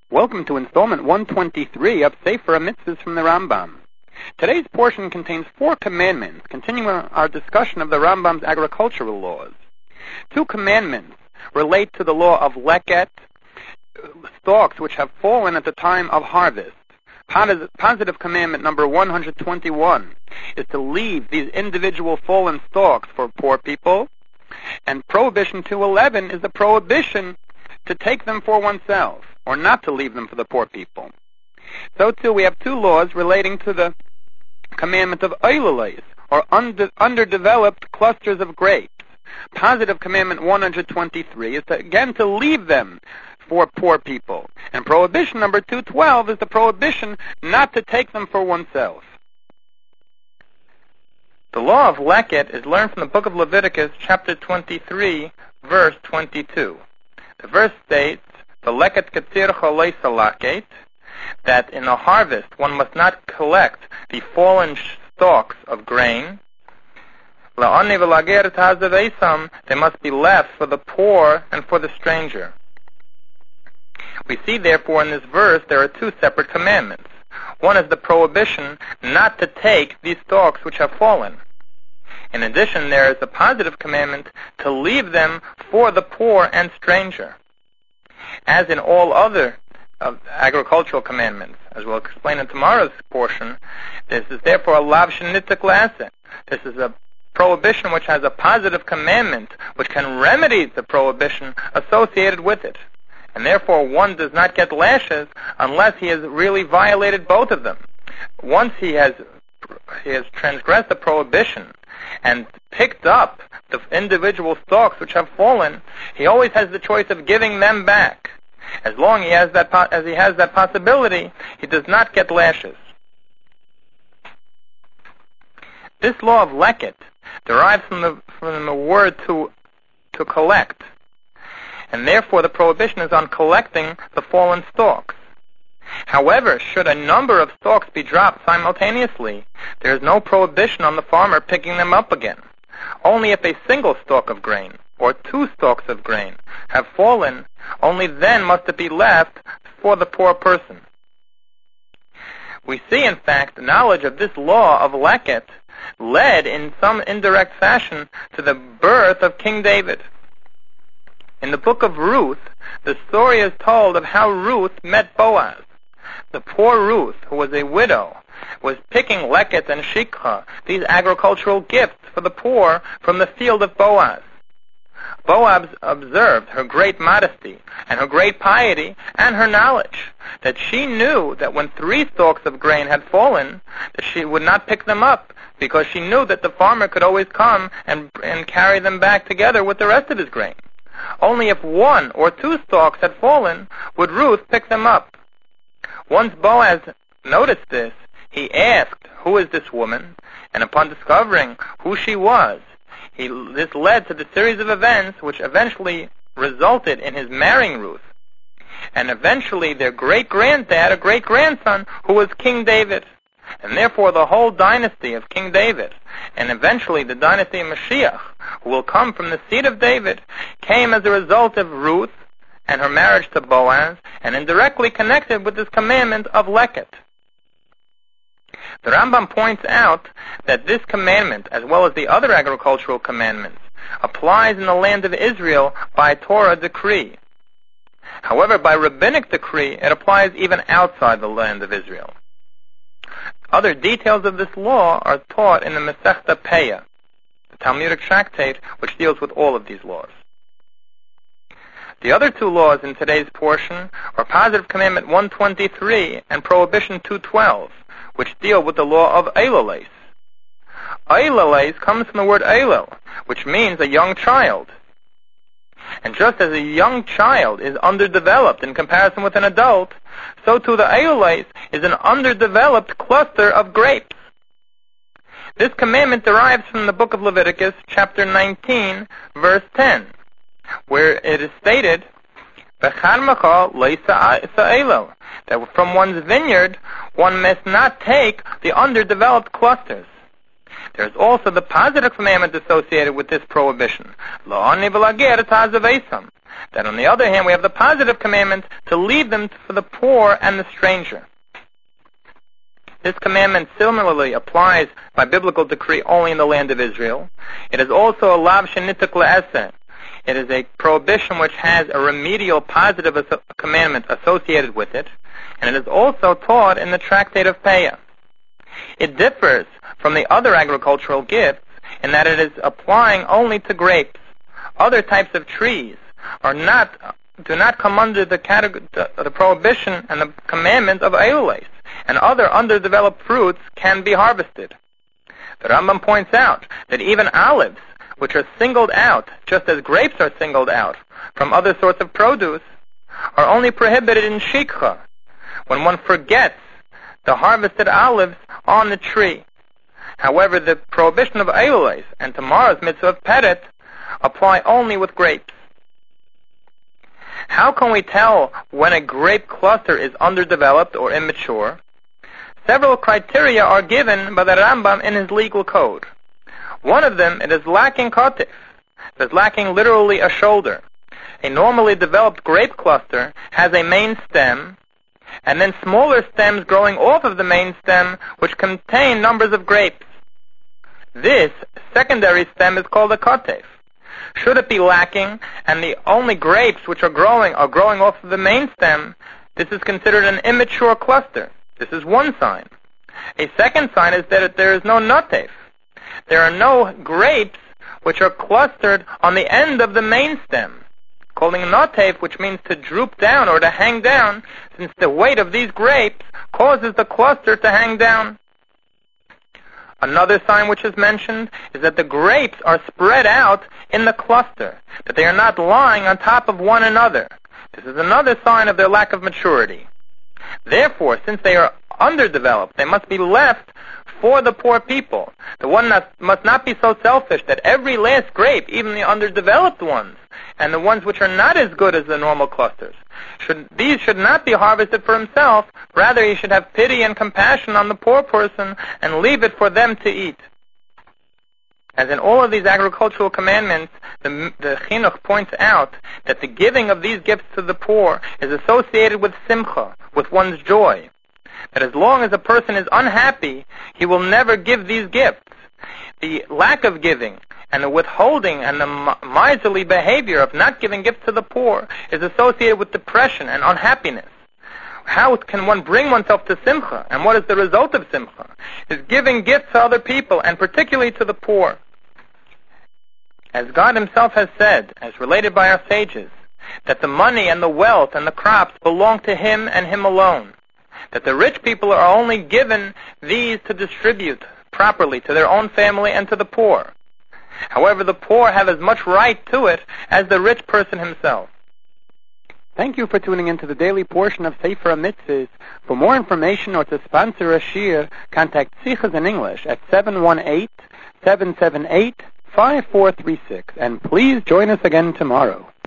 Welcome to installment 123 of Sefer HaMitzvahs from the Rambam. Today's portion contains 4 commandments, continuing our discussion of the Rambam's agricultural laws. 2 commandments relate to the law of leket, stalks which have fallen at the time of harvest. Positive commandment number 121 is to leave these individual fallen stalks for poor people, and prohibition 211 is the prohibition to take them for oneself, or not to leave them for the poor people. So too, we have 2 laws relating to the commandment of oilolais, or underdeveloped clusters of grapes. Positive commandment 123 is to leave them for poor people. And prohibition number 212 is the prohibition not to take them for oneself. The law of leket is learned from the book of Leviticus, chapter 23, verse 22. The verse states, the leket ketzir cholei salaket, that in a harvest one must not collect the fallen stalks of grain. La'ani v'lager ta'azavesam, they must be left for the poor and for the stranger. We see therefore in this verse there are 2 separate commandments. One is the prohibition not to take these stalks which have fallen. In addition, there is a positive commandment to leave them for the poor and stranger. As in all other agricultural commandments, as we'll explain in tomorrow's portion, this is therefore a lav shenitzak la'aseh. This is a prohibition which has a positive commandment which can remedy the prohibition associated with it. And therefore one does not get lashes unless he has really violated both of them. Once he has transgressed the prohibition and picked up the individual stalks which have fallen, he always has the choice of giving them back. As long as he has that possibility, he does not get lashes. This law of leket derives from the word to collect, and therefore the prohibition is on collecting the fallen stalks. However, should a number of stalks be dropped simultaneously, there is no prohibition on the farmer picking them up again. Only if a single stalk of grain or 2 stalks of grain have fallen, only then must it be left for the poor person. We see, in fact, the knowledge of this law of leket led in some indirect fashion to the birth of King David. In the book of Ruth, the story is told of how Ruth met Boaz. The poor Ruth, who was a widow, was picking leket and shikha, these agricultural gifts for the poor, from the field of Boaz. Boaz observed her great modesty and her great piety and her knowledge, that she knew that when 3 stalks of grain had fallen, that she would not pick them up, because she knew that the farmer could always come and carry them back together with the rest of his grain. Only if 1 or 2 stalks had fallen would Ruth pick them up. Once Boaz noticed this, he asked, "Who is this woman?" And upon discovering who she was, this led to the series of events which eventually resulted in his marrying Ruth, and eventually their great-granddad, a great-grandson, who was King David. And therefore the whole dynasty of King David, and eventually the dynasty of Mashiach, who will come from the seed of David, came as a result of Ruth and her marriage to Boaz, and indirectly connected with this commandment of leket. The Rambam points out that this commandment, as well as the other agricultural commandments, applies in the land of Israel by Torah decree. However, by rabbinic decree, it applies even outside the land of Israel. Other details of this law are taught in the Masechta Peah, the Talmudic tractate which deals with all of these laws. The other 2 laws in today's portion are Positive Commandment 123 and Prohibition 212, which deal with the law of eilolais. Eilolais comes from the word eilel, which means a young child. And just as a young child is underdeveloped in comparison with an adult, so too the eilolais is an underdeveloped cluster of grapes. This commandment derives from the book of Leviticus, chapter 19, verse 10, where it is stated, that from one's vineyard one must not take the underdeveloped clusters. There is also the positive commandment associated with this prohibition. That on the other hand, we have the positive commandment to leave them for the poor and the stranger. This commandment similarly applies by biblical decree only in the land of Israel. It is also a lav shenituk le'aseh. It is a prohibition which has a remedial positive commandment associated with it, and it is also taught in the tractate of Peah. It differs from the other agricultural gifts in that it is applying only to grapes. Other types of trees do not come under the prohibition and the commandment of Eilules, and other underdeveloped fruits can be harvested. The Rambam points out that even olives, which are singled out, just as grapes are singled out from other sorts of produce, are only prohibited in shikha, when one forgets the harvested olives on the tree. However, the prohibition of Eilules and tomorrow's mitzvah of Peret apply only with grapes. How can we tell when a grape cluster is underdeveloped or immature? Several criteria are given by the Rambam in his legal code. One of them, it is lacking kotif. It is lacking literally a shoulder. A normally developed grape cluster has a main stem, and then smaller stems growing off of the main stem, which contain numbers of grapes. This secondary stem is called a kotif. Should it be lacking, and the only grapes which are growing off of the main stem, this is considered an immature cluster. This is one sign. A second sign is that there is no notef. There are no grapes which are clustered on the end of the main stem. Calling notef, which means to droop down or to hang down, since the weight of these grapes causes the cluster to hang down. Another sign which is mentioned is that the grapes are spread out in the cluster, that they are not lying on top of one another. This is another sign of their lack of maturity. Therefore, since they are underdeveloped, they must be left for the poor people. The one must not be so selfish that every last grape, even the underdeveloped ones, and the ones which are not as good as the normal clusters, these should not be harvested for himself. Rather, he should have pity and compassion on the poor person and leave it for them to eat. As in all of these agricultural commandments, the Chinuch points out that the giving of these gifts to the poor is associated with simcha, with one's joy. That as long as a person is unhappy, he will never give these gifts. The lack of giving and the withholding and the miserly behavior of not giving gifts to the poor is associated with depression and unhappiness. How can one bring oneself to simcha? And what is the result of simcha? Is giving gifts to other people, and particularly to the poor. As God himself has said, as related by our sages, that the money and the wealth and the crops belong to him and him alone. That the rich people are only given these to distribute properly to their own family and to the poor. However, the poor have as much right to it as the rich person himself. Thank you for tuning into the daily portion of Sefer HaMitzvahs. For more information or to sponsor a shir, contact Sichas in English at 718-778-5436. And please join us again tomorrow.